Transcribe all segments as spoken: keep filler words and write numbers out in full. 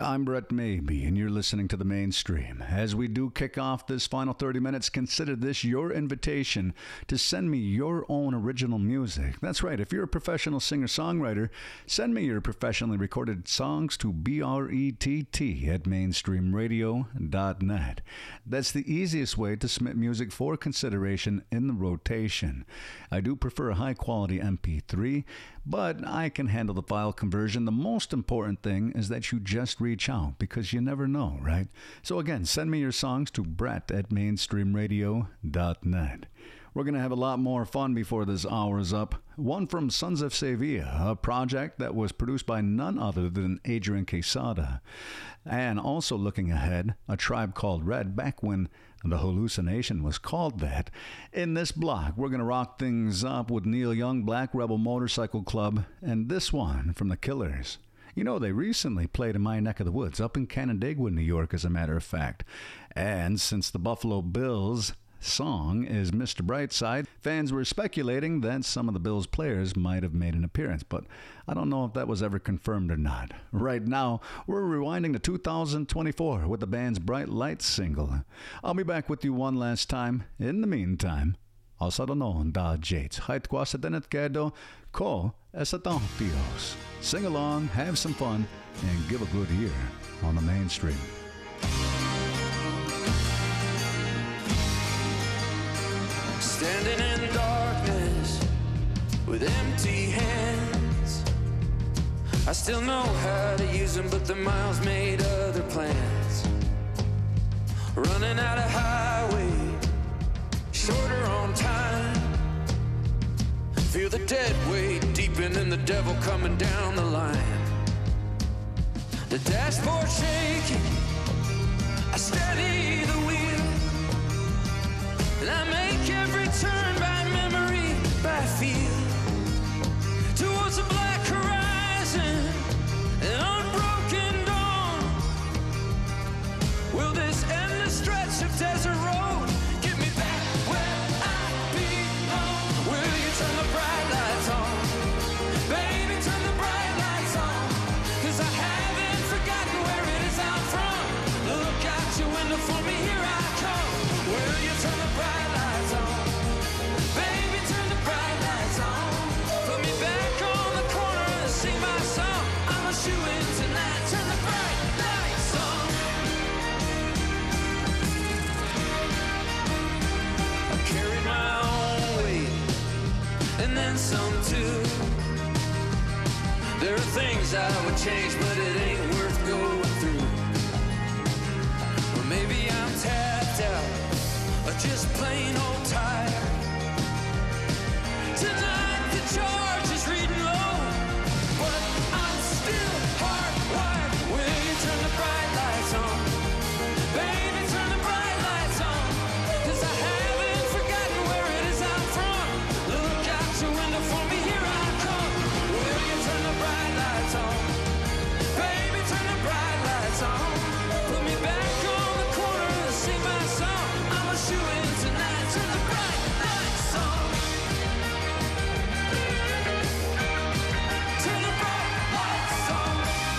I'm Brett Maybe, and you're listening to The Mainstream. As we do kick off this final thirty minutes, consider this your invitation to send me your own original music. That's right, if you're a professional singer-songwriter, send me your professionally recorded songs to B R E T T at mainstream radio dot net. That's the easiest way to submit music for consideration in the rotation. I do prefer a high-quality M P three, but I can handle the file conversion. The most important thing is that you just reach out, because you never know, right? So again, send me your songs to Brett at mainstream radio dot net. We're going to have a lot more fun before this hour is up. One from Sons of Sevilla, a project that was produced by none other than Adrian Quesada. And also looking ahead, A Tribe Called Red, back when The Hallucination was called that. In this block, we're going to rock things up with Neil Young, Black Rebel Motorcycle Club, and this one from The Killers. You know, they recently played in my neck of the woods, up in Canandaigua, New York, as a matter of fact. And since the Buffalo Bills song is Mister Brightside, fans were speculating that some of the Bills players might have made an appearance, but I don't know if that was ever confirmed or not. Right now, we're rewinding to two thousand twenty-four with the band's Bright Lights single. I'll be back with you one last time. In the meantime, Alçado non da Jates, Heit quasa denet quedo, ko esatan tios. Sing along, have some fun, and give a good ear on the Mainstream. Standing in darkness with empty hands, I still know how to use them, but the miles made other plans. Running out of highway, shorter on time. Feel the dead weight deepening, the devil coming down the line. The dashboard shaking, I steady the wheel, and I make every turn by memory, by feel, towards a black horizon, an unbroken dawn. Will this endless stretch of desert road get me back where I belong? Will you turn the bright lights on? Baby, turn the bright lights on, 'cause I haven't forgotten where it is I'm from. Look out your window for me, here I come. Will you turn the bright lights on? Baby, turn the bright lights on. Put me back on the corner and sing my song. I'm a shoe-in tonight. Turn the bright lights on. I carried my own weight, and then some too. There are things I would change, but it ain't worth going through. Or maybe I'm tapped out, or just plain old tired. Tonight the charge is reading low, but I'm still hardwired. Will you turn the bright lights on? Baby, turn the bright lights on, 'cause I haven't forgotten where it is I'm from. Look out your window for me, here I come. Will you turn the bright lights on? Baby, turn the bright lights on. Put me back on the corner and sing my song. I'm a shoe-in tonight. Turn the bright lights on. Turn the bright lights on.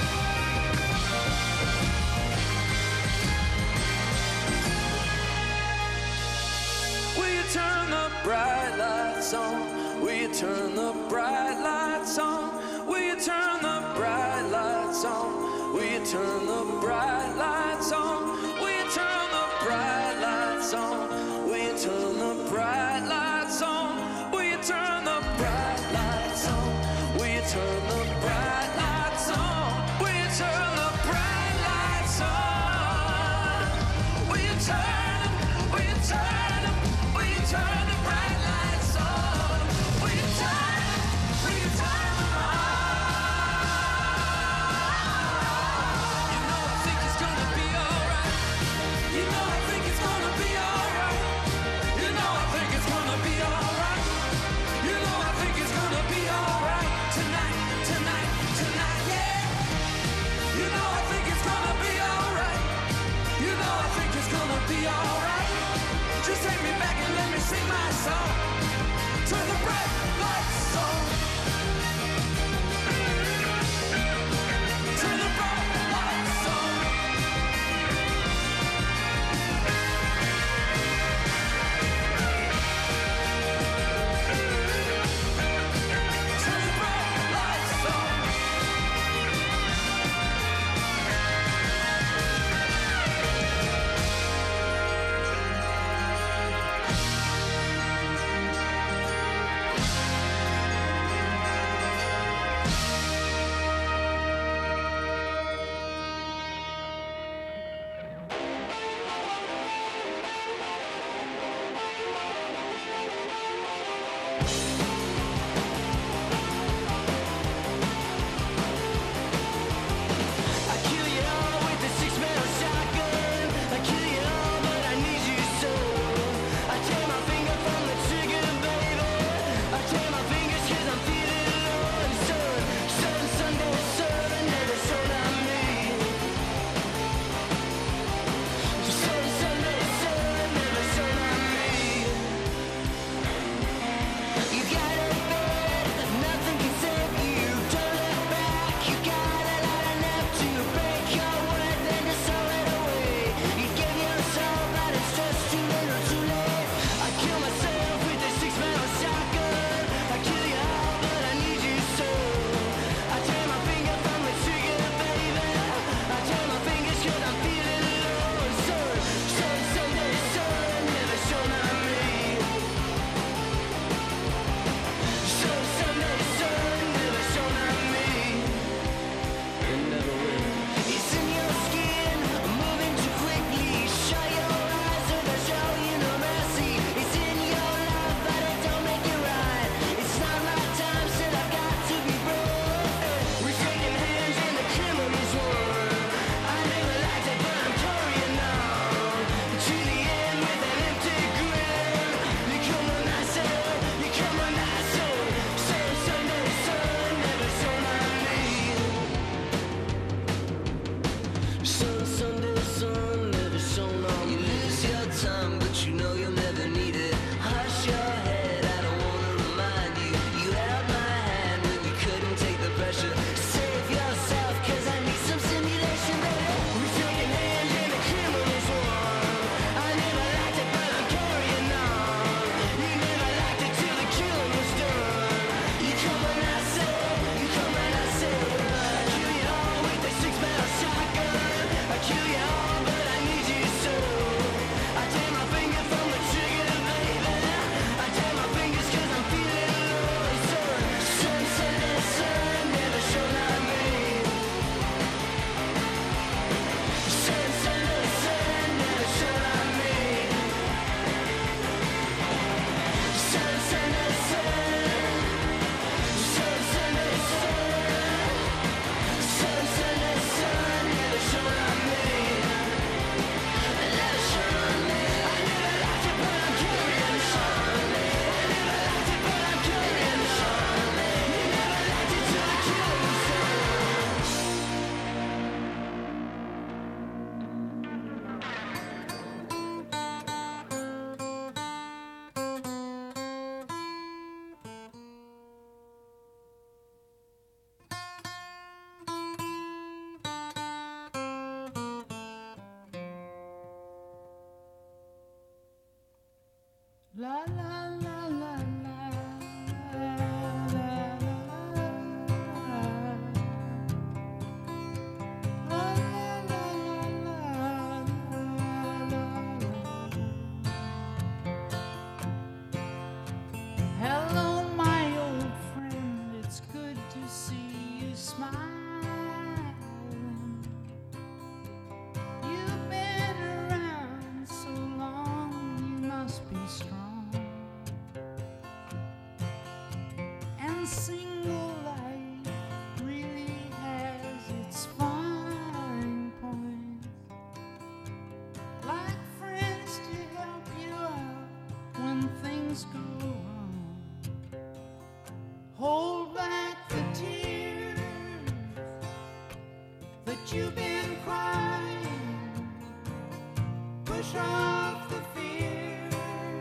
Will you turn the bright lights on? Will you turn the bright lights on? Will you turn the bright lights on? Will you turn the bright lights on? Will you turn the bright lights on? Will you turn the bright lights on? Will you turn the bright lights on? Will you turn the bright lights on? Will you turn the bright lights on? Will you turn them? Will you turn them? Will you turn the bright lights on? Will you turn them? Will you turn them on? You know I think it's Sun, Sunday, sun, never shone on. You lose your time, but you know you'll never need it. Hush your head, I don't wanna remind you. You held my hand when you couldn't take the pressure. Save yourself, cause I need some stimulation, baby. We taking hands in the criminal's one. I never liked it, but I'm carrying on. You never liked it till the killing was done. You come when I say, you come when I say, I kill you all with a six-barrel shotgun. I kill you all, but I need you so. I take my finger from the trigger, baby. I take my fingers cause I'm feeling low. Sun, sun, Sunday, sun, never shone on me. Sun, Sunday, sun, never shone on me. Sun, Sunday, sun, sun, Sunday, sun, sun, Sunday, sun, never shone on me. Never shone on me. I never liked it, but I'm carrying on. I never liked it, but I'm carrying on. You never liked it till the killing was done. La la la la la la la Hello, my old friend, it's good to see you smiling. You've been around so long, you must be strong. And single life really has its fine points, like friends to help you out when things go wrong. Hold back the tears that you've been crying. Push off the fear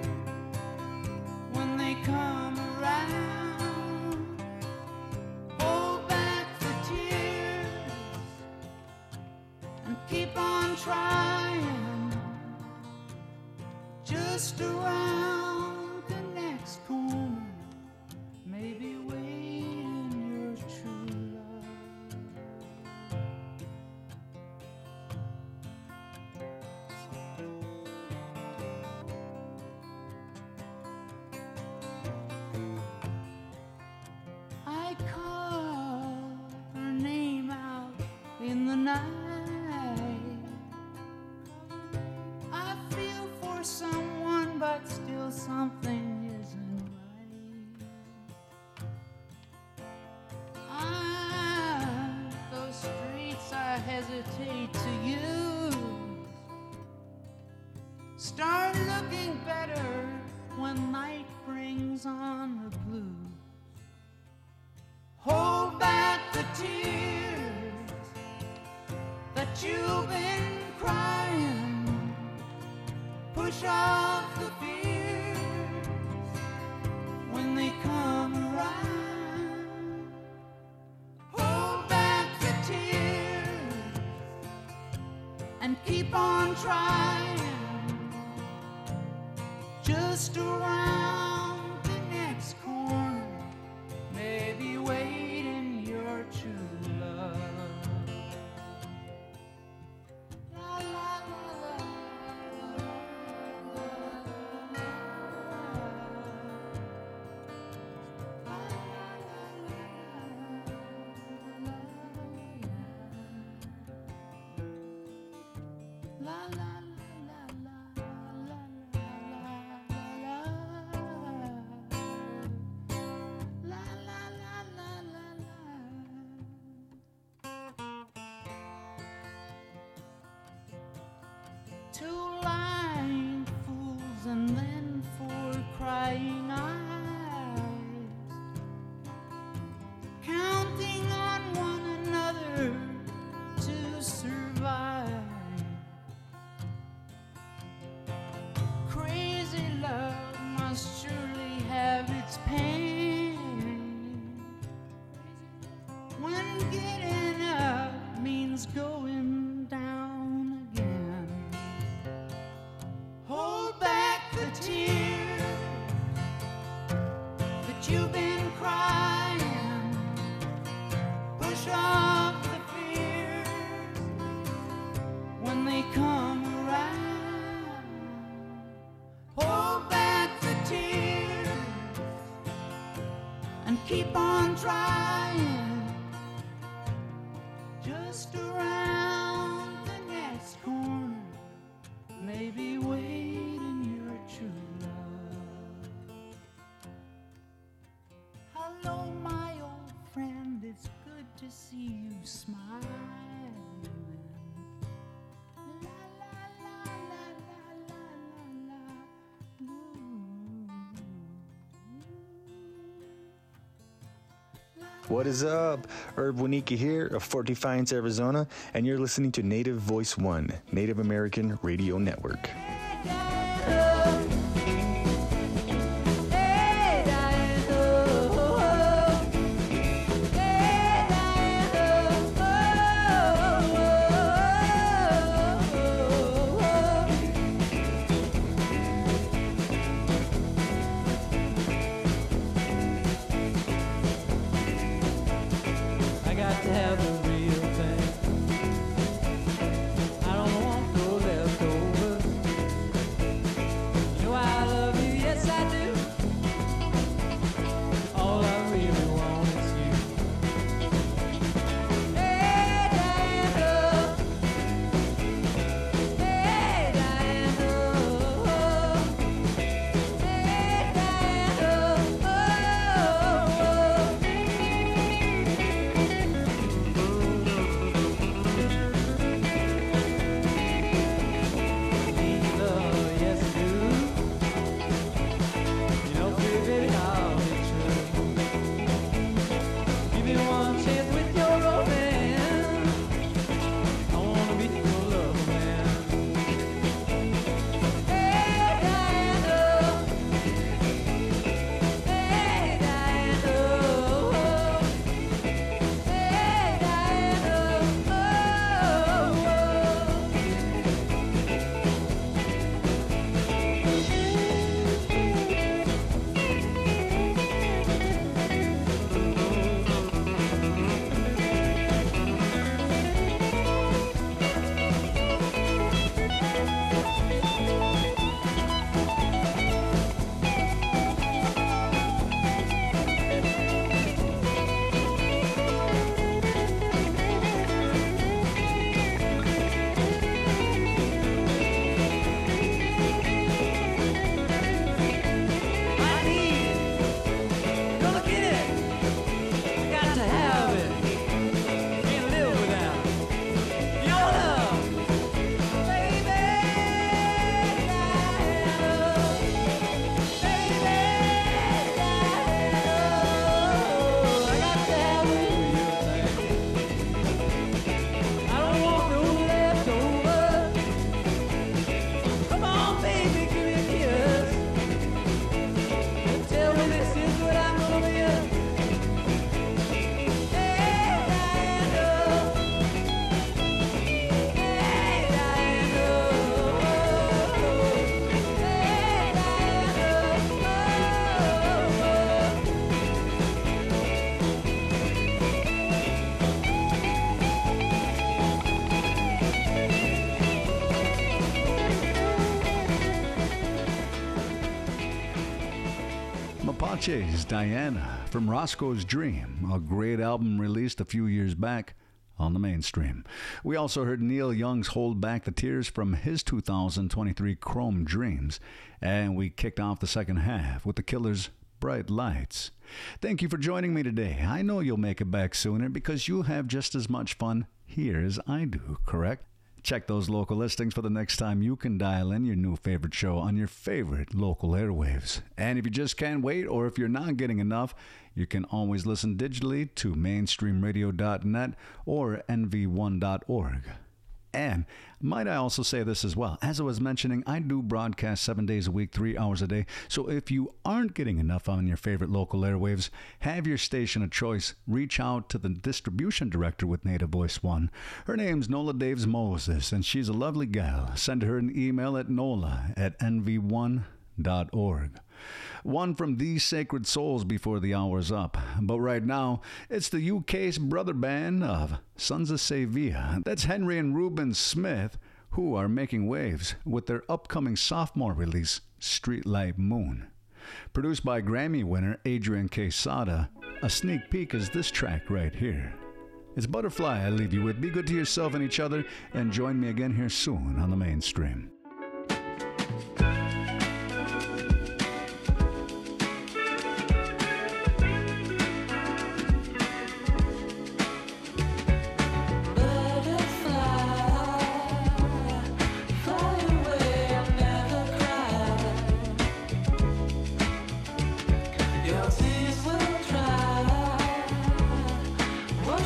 when they come around. Hold back the tears and keep on trying. Just around the next corner, maybe waiting your true love. I call her name out in the night. I feel for someone, but still something isn't right. Ah, those streets I hesitate to use start looking better when night brings on the blues. Hold back the tears that you've been crying. Push off the fears when they come around. Hold back the tears and keep on trying. Just around the next corner, maybe waiting your true love. La la la la la la Two lying fools and then four crying eyes, counting on one another to survive. Crazy love must surely have its pain. When getting up means going down again. Hold back the tears that you've been crying. Push off the fears when they come around. Hold back the tears and keep on trying. Just around the next corner, maybe waiting your true love. Hello, my old friend, it's good to see you smiling. La, la, la, la, la, la, la, la. What is up? Herb Winika here of Fort Defiance, Arizona, and you're listening to Native Voice One, Native American Radio Network. I got to have the real thing. I don't want no leftovers. You know I love you, yes I do. All I really want is you. Hey Diana, hey Diana, hey Mapache's Diana from Roscoe's Dream, a great album released a few years back on the mainstream. We also heard Neil Young's Hold Back the Tears from his two thousand twenty-three Chrome Dreams, and we kicked off the second half with the Killers' Bright Lights. Thank you for joining me today. I know you'll make it back sooner because you have just as much fun here as I do, correct? Check those local listings for the next time you can dial in your new favorite show on your favorite local airwaves. And if you just can't wait, or if you're not getting enough, you can always listen digitally to mainstream radio dot net or N V one dot org. And might I also say this as well? As I was mentioning, I do broadcast seven days a week, three hours a day. So if you aren't getting enough on your favorite local airwaves, have your station of choice reach out to the distribution director with Native Voice One. Her name's Nola Daves Moses, and she's a lovely gal. Send her an email at nola at n v one dot org. One from These Sacred Souls before the hour's up. But right now, it's the U K's brother band of Sons of Sevilla. That's Henry and Reuben Smith, who are making waves with their upcoming sophomore release, Streetlight Moon. Produced by Grammy winner Adrian Quesada, a sneak peek is this track right here. It's Butterfly I leave you with. Be good to yourself and each other, and join me again here soon on the Mainstream.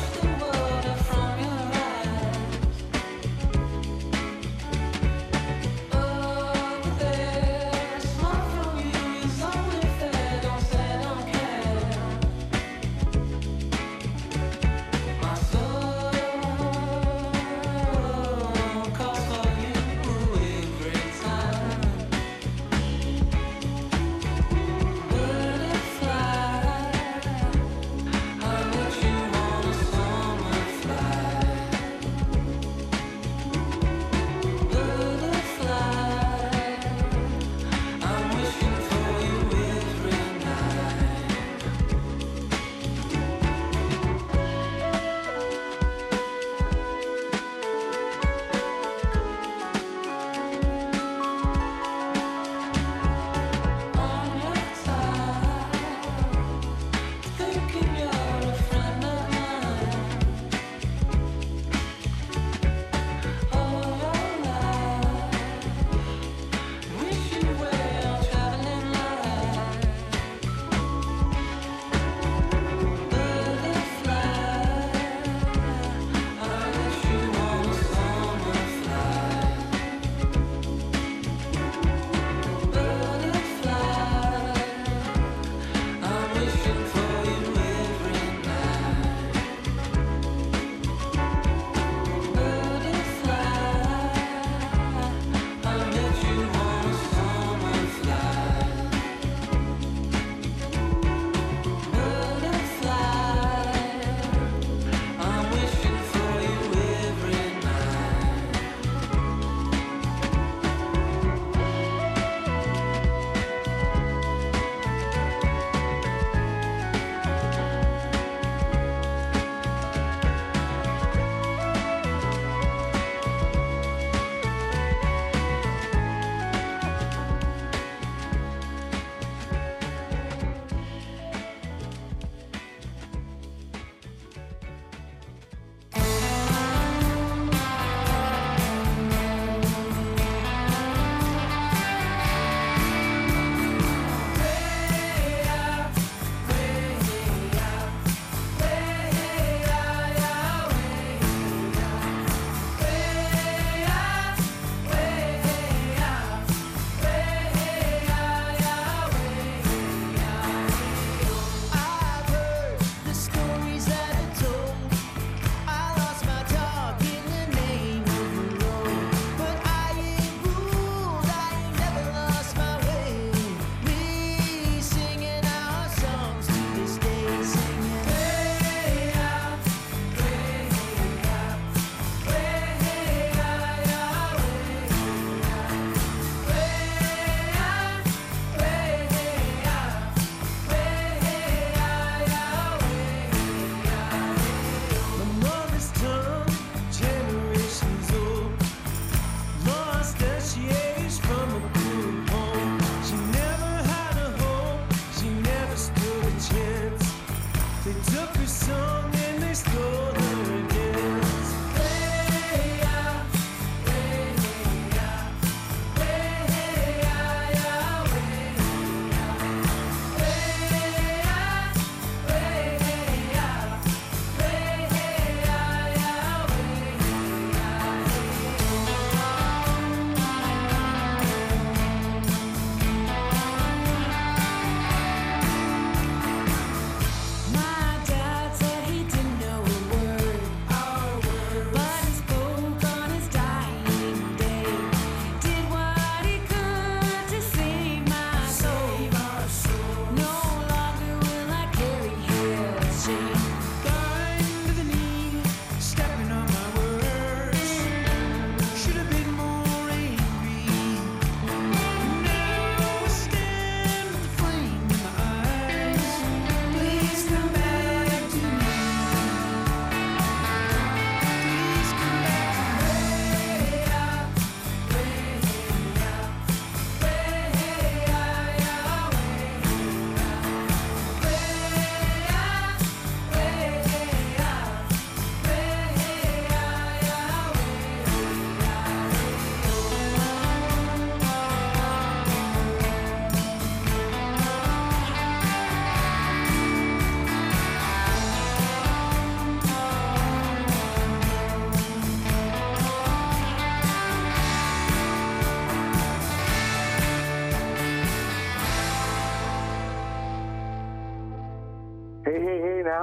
Wash the water from your eyes.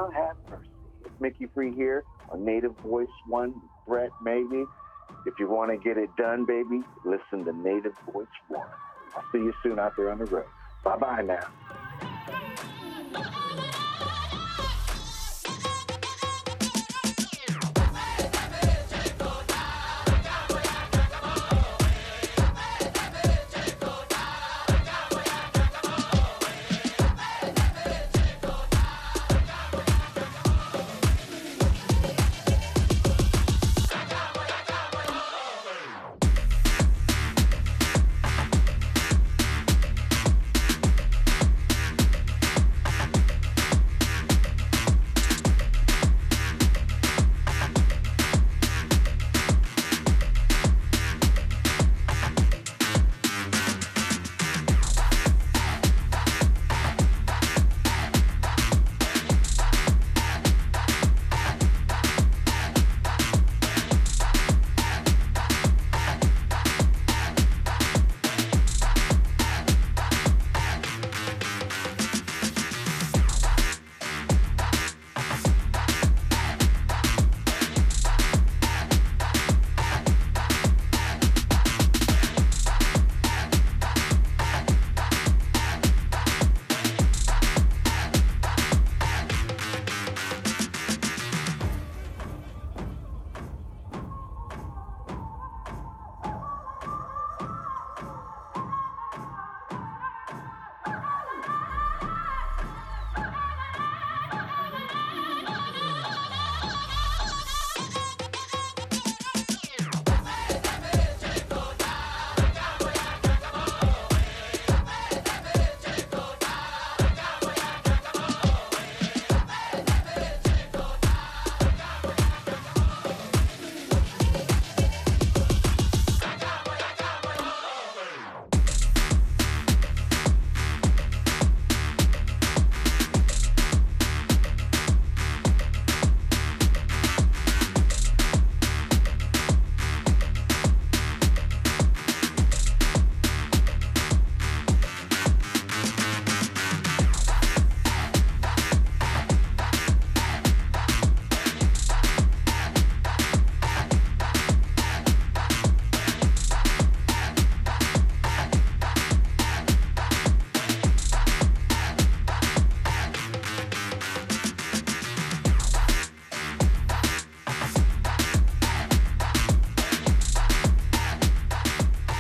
Lord have mercy. It's Mickey Free here on Native Voice One, Brett, maybe. If you want to get it done, baby, listen to Native Voice One. I'll see you soon out there on the road. Bye-bye now.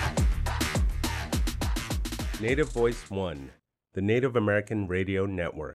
Native Voice One, the Native American Radio Network.